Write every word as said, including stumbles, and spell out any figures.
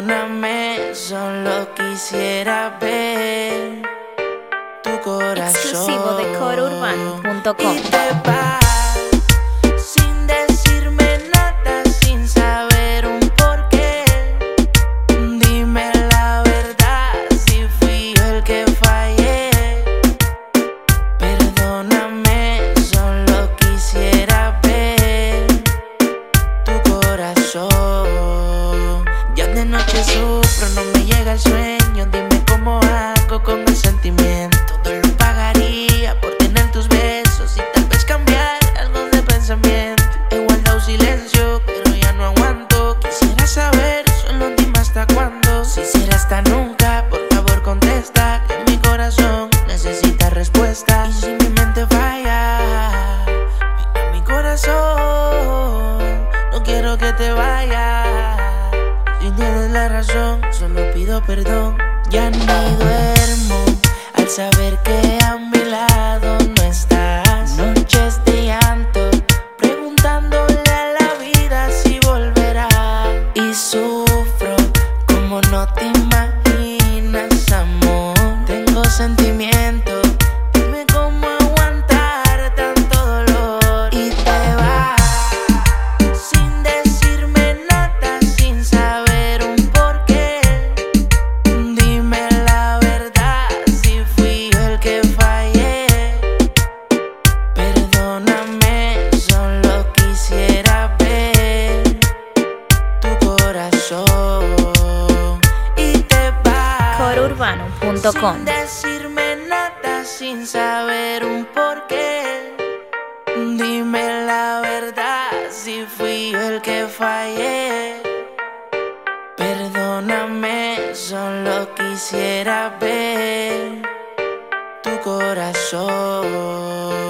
Perdóname, solo quisiera ver tu corazón. Exclusivo de coro urbano punto com. Y te vas sin decirme nada, sin saber un porqué. Dime la verdad, si fui yo el que fallé. Perdóname, solo quisiera ver tu corazón. Ya de noche sufro, no me llega el sueño. Dime cómo hago con el sentimiento. Todo lo pagaría por tener tus besos y tal vez cambiar algo de pensamiento. He guardado silencio, pero ya no aguanto. Quisiera saber, solo dime hasta cuándo. Si será hasta nunca, por favor contesta. Que mi corazón necesita respuesta. Y si mi mente falla, mira mi corazón, no quiero que te vayas. Si tienes la razón, solo pido perdón. Ya ni duermo al saber que a mi lado no estás. Noches de llanto, preguntándole a la vida si volverá. Y sufro como no te imaginas, amor. Tengo sentimientos, dime cómo aguantar tanto dolor. Y te vas sin decirme nada, sin saber un porqué. Dime la verdad, si fui yo el que fallé. Perdóname, solo quisiera ver tu corazón. Y te vas coro urbano punto com. sin decirme nada, sin saber un porqué. Dime la verdad, si fui yo el que fallé. Perdóname, solo quisiera ver tu corazón.